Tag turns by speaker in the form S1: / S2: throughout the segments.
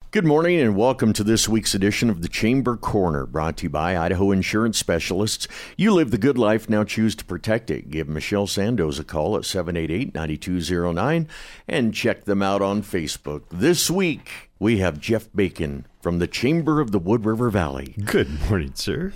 S1: Good morning and welcome to this week's edition of the Chamber Corner, brought to you by Idaho Insurance Specialists. You live the good life, now choose to protect it. Give Michelle Sandoz a call at 788-9209 and check them out on Facebook. This week, we have Jeff Bacon from the Chamber of the Wood River Valley.
S2: Good morning, sir.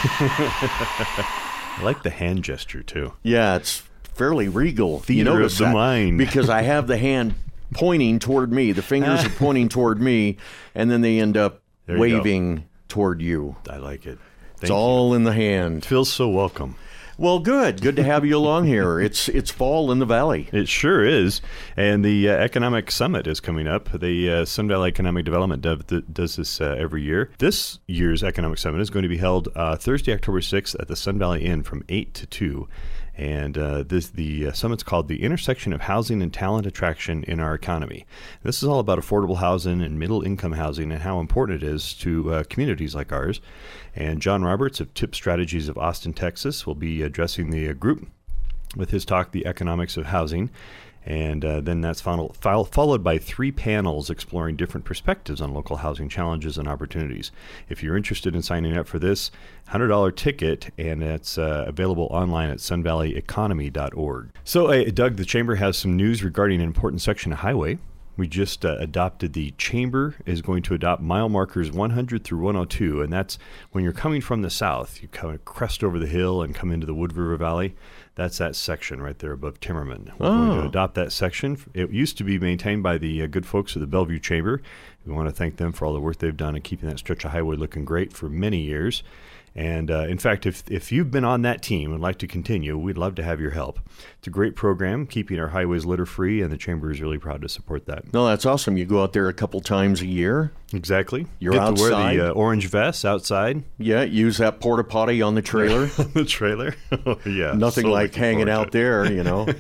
S2: I like the hand gesture, too.
S1: Yeah, it's fairly regal.
S2: Theater of the mind.
S1: Because I have the hand pointing toward me. The fingers are pointing toward me, and then they end up waving toward you.
S2: I like it.
S1: It's all in the hand.
S2: Feels so welcome.
S1: Well, good. Good to have you along here. It's fall in the valley.
S2: It sure is. And the Economic Summit is coming up. The Sun Valley Economic Development does this every year. This year's Economic Summit is going to be held Thursday, October 6th at the Sun Valley Inn from 8 to 2. And the summit's called The Intersection of Housing and Talent Attraction in Our Economy. This is all about affordable housing and middle-income housing and how important it is to communities like ours. And John Roberts of TIP Strategies of Austin, Texas, will be addressing the group with his talk, The Economics of Housing. And then that's followed by 3 panels exploring different perspectives on local housing challenges and opportunities. If you're interested in signing up for this, $100 ticket, and it's available online at sunvalleyeconomy.org. So, Doug, the Chamber has some news regarding an important section of highway. We just adopted the Chamber is going to adopt mile markers 100 through 102, and that's when you're coming from the south. You kind of crest over the hill and come into the Wood River Valley. That's that section right there above Timmerman. We're going to adopt that section. It used to be maintained by the good folks of the Bellevue Chamber. We want to thank them for all the work they've done in keeping that stretch of highway looking great for many years. And in fact, if you've been on that team and would like to continue, we'd love to have your help. It's a great program, keeping our highways litter-free, and the Chamber is really proud to support that.
S1: No, that's awesome. You go out there a couple times a year.
S2: Exactly.
S1: You're
S2: Get
S1: outside.
S2: to wear the orange vest outside.
S1: Yeah, use that porta potty on the trailer.
S2: The trailer? Oh, yeah.
S1: Nothing
S2: so
S1: like hanging out there, you know.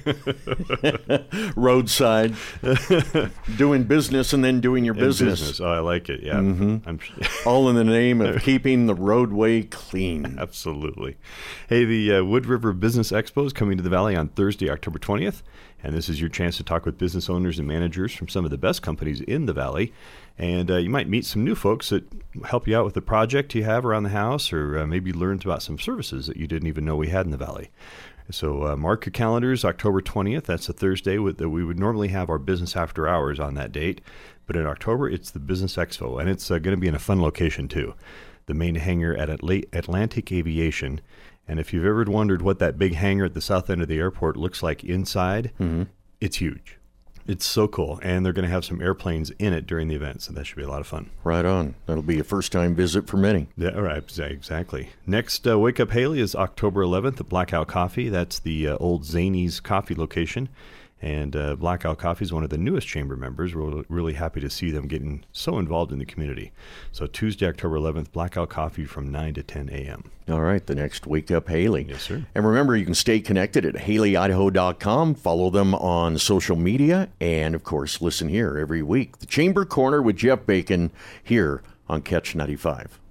S1: Roadside. Doing business and then doing your business.
S2: Oh, I like it, yeah.
S1: Mm-hmm. All in the name of keeping the roadway clean.
S2: Absolutely. Hey, the Wood River Business Expo is coming to the Valley on Thursday, October 20th. And this is your chance to talk with business owners and managers from some of the best companies in the Valley. And you might meet some new folks that help you out with the project you have around the house, or maybe learn about some services that you didn't even know we had in the Valley. So mark your calendars, October 20th. That's a Thursday. That we would normally have our business after hours on that date. But in October, it's the Business Expo. And it's going to be in a fun location, too. The main hangar at Atlantic Aviation. And if you've ever wondered what that big hangar at the south end of the airport looks like inside, it's huge. It's so cool. And they're going to have some airplanes in it during the event, so that should be a lot of fun.
S1: Right on. That'll be a first-time visit for many.
S2: Yeah, right, exactly. Next, Wake Up Haley is October 11th at Blackout Coffee. That's the old Zany's coffee location. And Blackout Coffee is one of the newest Chamber members. We're really happy to see them getting so involved in the community. So Tuesday, October 11th, Blackout Coffee from 9 to 10 a.m.
S1: All right, the next Wake Up Haley.
S2: Yes, sir.
S1: And remember, you can stay connected at HaleyIdaho.com. Follow them on social media. And, of course, listen here every week. The Chamber Corner with Jeff Bacon here on Catch 95.